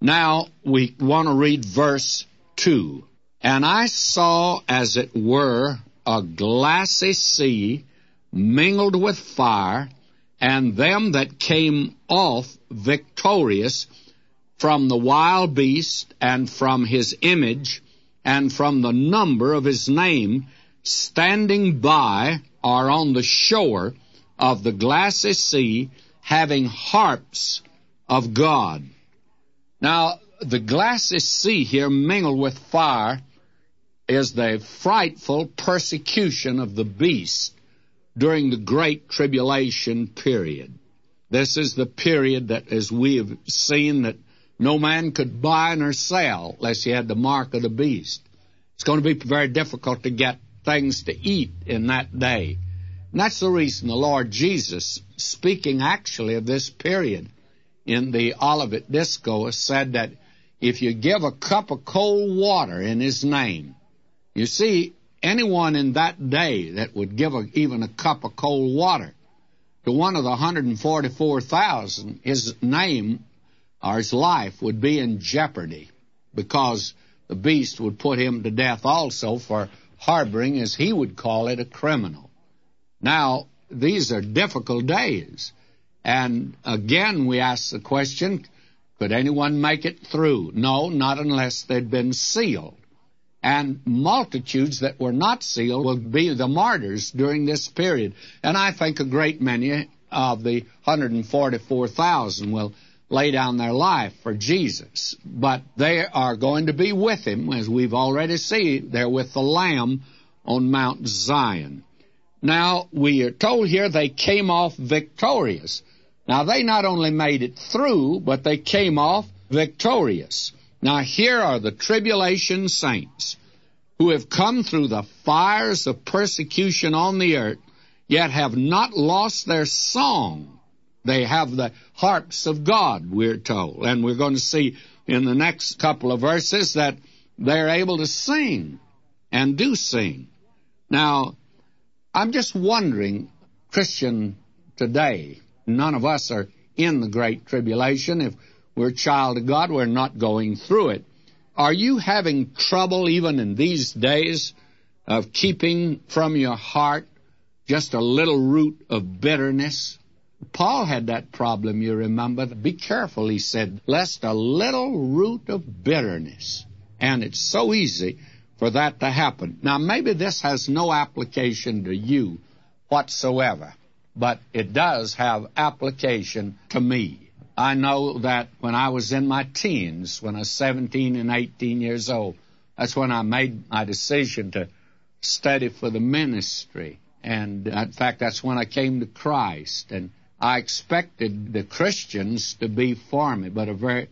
Now, we want to read verse 2. And I saw, as it were, a glassy sea mingled with fire, and them that came off victorious from the wild beast, and from his image, and from the number of his name, standing by or on the shore of the glassy sea, having harps of God. Now, the glassy sea here, mingled with fire, is the frightful persecution of the beast during the Great Tribulation period. This is the period that, as we have seen, that no man could buy nor sell unless he had the mark of the beast. It's going to be very difficult to get things to eat in that day. And that's the reason the Lord Jesus, speaking actually of this period in the Olivet Discourse, said that if you give a cup of cold water in his name, you see, anyone in that day that would give even a cup of cold water to one of the 144,000, his name or his life would be in jeopardy, because the beast would put him to death also for harboring, as he would call it, a criminal. Now, these are difficult days. And again, we ask the question, could anyone make it through? No, not unless they'd been sealed. And multitudes that were not sealed will be the martyrs during this period. And I think a great many of the 144,000 will lay down their life for Jesus. But they are going to be with him, as we've already seen. They're with the Lamb on Mount Zion. Now, we are told here they came off victorious. Now, they not only made it through, but they came off victorious. Now, here are the tribulation saints who have come through the fires of persecution on the earth, yet have not lost their song. They have the harps of God, we're told. And we're going to see in the next couple of verses that they're able to sing and do sing. Now, I'm just wondering, Christian today, none of us are in the Great Tribulation. If we're a child of God, we're not going through it. Are you having trouble even in these days of keeping from your heart just a little root of bitterness? Paul had that problem, you remember. Be careful, he said, lest a little root of bitterness. And it's so easy for that to happen. Now, maybe this has no application to you whatsoever, but it does have application to me. I know that when I was in my teens, when I was 17 and 18 years old, that's when I made my decision to study for the ministry. And, in fact, that's when I came to Christ. And I expected the Christians to be for me, but a very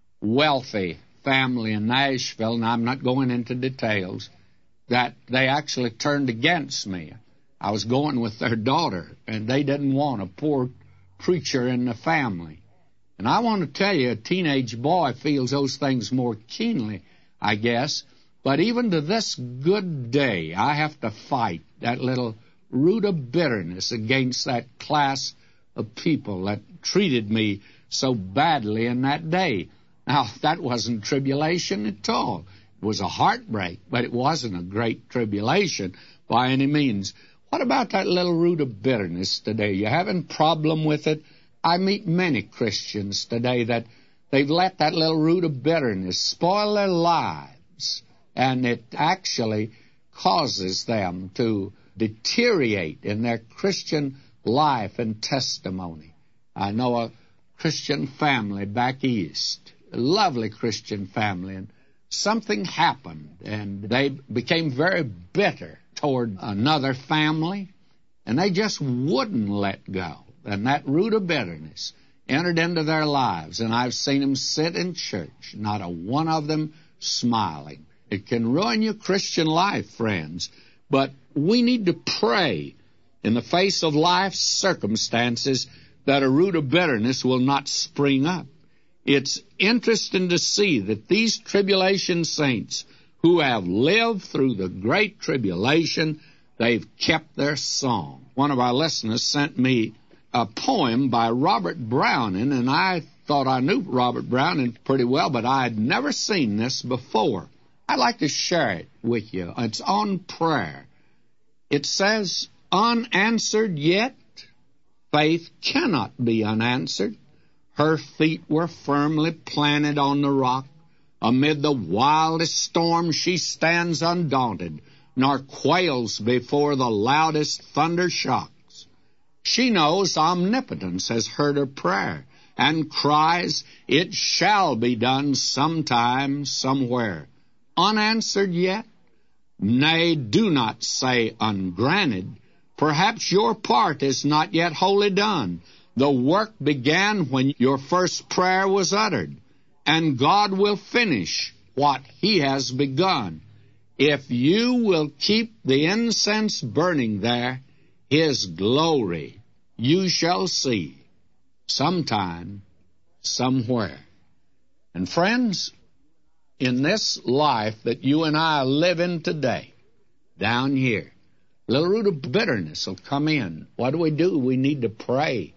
wealthy family in Nashville, and I'm not going into details, that they actually turned against me. I was going with their daughter, and they didn't want a poor preacher in the family. And I want to tell you, a teenage boy feels those things more keenly, I guess. But even to this good day, I have to fight that little root of bitterness against that class of people that treated me so badly in that day. Now, that wasn't tribulation at all. It was a heartbreak, but it wasn't a great tribulation by any means. What about that little root of bitterness today? You having a problem with it? I meet many Christians today that they've let that little root of bitterness spoil their lives, and it actually causes them to deteriorate in their Christian life and testimony. I know a Christian family back east, a lovely Christian family, and something happened, and they became very bitter toward another family, and they just wouldn't let go. And that root of bitterness entered into their lives, and I've seen them sit in church, not a one of them smiling. It can ruin your Christian life, friends, but we need to pray in the face of life's circumstances that a root of bitterness will not spring up. It's interesting to see that these tribulation saints who have lived through the Great Tribulation, they've kept their song. One of our listeners sent me a poem by Robert Browning, and I thought I knew Robert Browning pretty well, but I had never seen this before. I'd like to share it with you. It's on prayer. It says, unanswered yet, faith cannot be unanswered. Her feet were firmly planted on the rock. Amid the wildest storm she stands undaunted, nor quails before the loudest thunder shocks. She knows omnipotence has heard her prayer, and cries, it shall be done sometime, somewhere. Unanswered yet? Nay, do not say ungranted. Perhaps your part is not yet wholly done. The work began when your first prayer was uttered, and God will finish what He has begun. If you will keep the incense burning there, His glory you shall see sometime, somewhere. And friends, in this life that you and I live in today, down here, a little root of bitterness will come in. What do? We need to pray.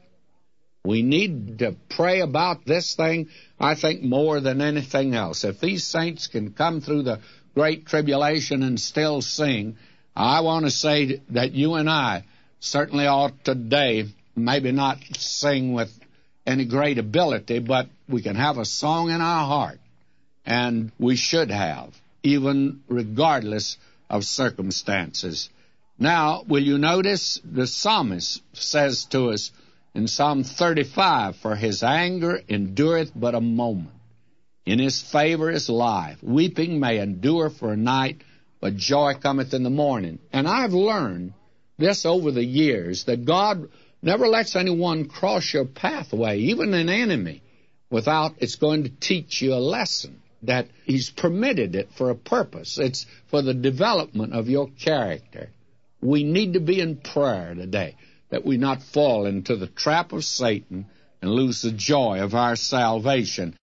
We need to pray about this thing, I think, more than anything else. If these saints can come through the great tribulation and still sing, I want to say that you and I certainly ought today maybe not sing with any great ability, but we can have a song in our heart, and we should have, even regardless of circumstances. Now, will you notice the psalmist says to us in Psalm 35, for His anger endureth but a moment. In His favor is life. Weeping may endure for a night, but joy cometh in the morning. And I've learned this over the years, that God never lets anyone cross your pathway, even an enemy, without it's going to teach you a lesson, that He's permitted it for a purpose. It's for the development of your character. We need to be in prayer today, that we not fall into the trap of Satan and lose the joy of our salvation.